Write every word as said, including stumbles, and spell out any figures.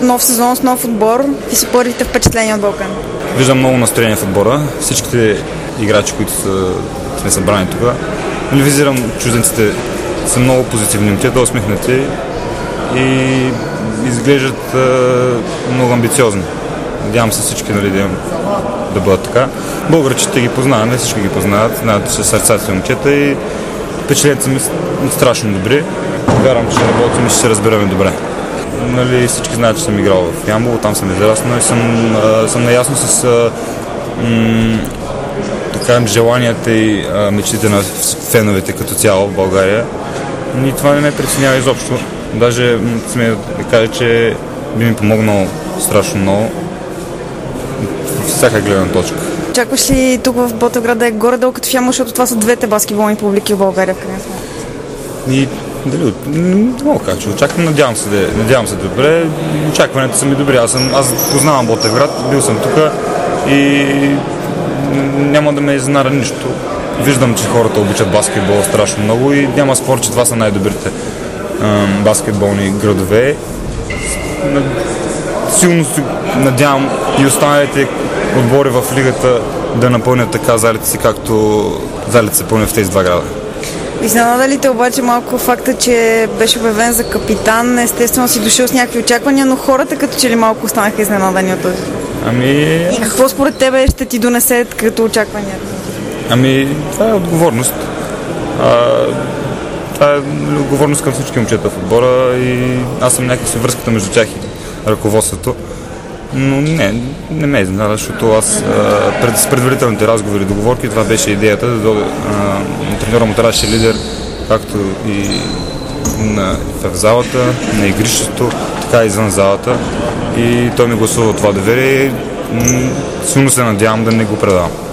Нов сезон с нов отбор. Ти си първите впечатления от Балкан? Виждам много настроение в отбора. Всичките играчи, които са, сме събрани тук, нали, визирам чужденците, са много позитивни, те да усмихнати и изглеждат а, много амбициозни. Надявам се всички, нали, да, да бъдат така. Българчите ги познаваме, всички ги познават, знаят, че сърцата си момчета и впечатленията са страшно добри. Вярвам, че работим и ще се разбираме добре. Нали, всички знаят, че съм играл в Ямбол, там съм израснал и съм, а, съм наясно с а, м, така, желанията и а, мечтите на феновете като цяло в България. И това не ме притеснява изобщо. Даже сме да кажа, че би ми помогнал страшно много в всяка гледна точка. Очакваш ли тук в Ботевград да е горе-долу като в Ямбол, защото това са двете баскетболни публики в България в крайна сметка? И дали, не мога да кажа, че очаквам, надявам се, да, надявам се добре. Очакванията са ми добри. Аз, съм, аз познавам Ботевград, бил съм тук и няма да ме изненада нищо. Виждам, че хората обичат баскетбол страшно много и няма спор, че това са най-добрите ем, баскетболни градове. Силно се надявам и останалите отбори в лигата да напълнят така залите си, както залите се пълнят в тези два града. Изненада ли те обаче малко факта, че беше обявен за капитан? Естествено си дошъл с някакви очаквания, но хората като че ли малко останаха изненадани от този? Ами... И какво според тебе ще ти донесе като очаквания? Ами, това е отговорност. А, това е отговорност към всички момчета в отбора и аз съм някакси връзката между тях и ръководството. Но не, не ме изненада, защото аз а, пред, с предварителните разговори и договорки, това беше идеята да дойде треньора му трябваше лидер, както и на, в залата, на игрището, така и извън залата. И той ми гласува това доверие и силно се надявам да не го предавам.